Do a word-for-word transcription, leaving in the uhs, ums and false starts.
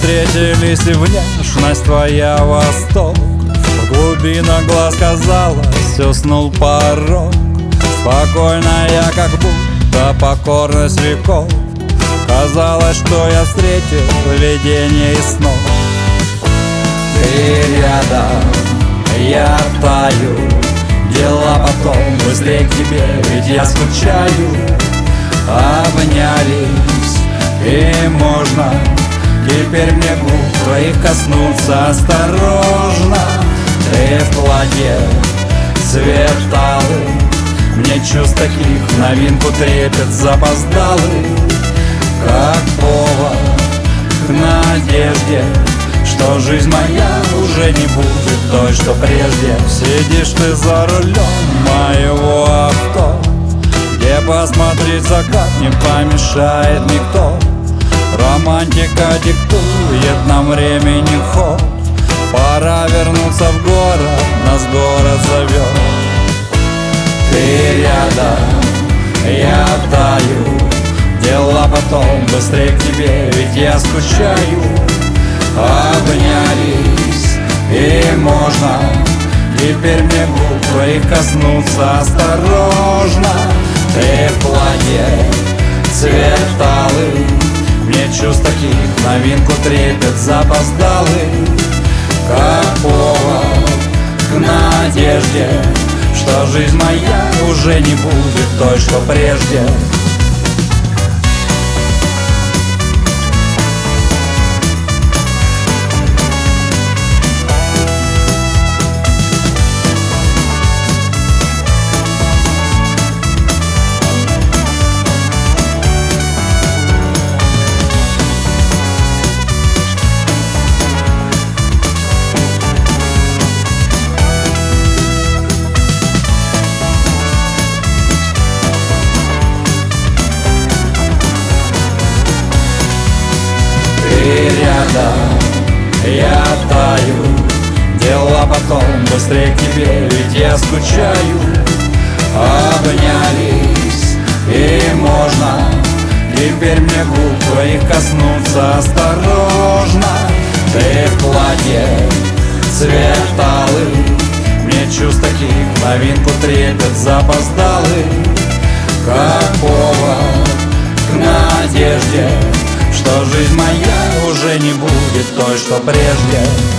встретились, и внешность твоя восток. В глубинах глаз, казалось, уснул порог. Спокойная, как будто покорность веков. Казалось, что я встретил видение и снов. Ты рядом, я таю, дела потом быстрее к тебе, ведь я скучаю. Обнялись, и можно теперь мне губ твоих коснуться осторожно. Ты в платье, цвет алый, мне чувств таких новинку трепет запоздалый. Как повод к надежде, что жизнь моя уже не будет той, что прежде. Сидишь ты за рулем моего авто, где посмотреть закат не помешает никто. Романтика диктует нам времени ход. Пора вернуться в город, нас город зовет. Ты рядом, я таю, дела потом быстрее к тебе, ведь я скучаю. Обнялись, и можно теперь мне губ твоих коснуться осторожно. Ты в платье, цвет алый, мне чувств таких новинку трепет запоздалый. Как повод к надежде, что жизнь моя уже не будет той, что прежде. Рядом, я таю, дела потом быстрее к тебе, ведь я скучаю. Обнялись, и можно теперь мне губ твоих коснуться осторожно. Ты в платье, цвет алый, мне чувств таких новинку трепет запоздалый. Как повод к надежде, что жизнь моя уже не будет той, что прежде.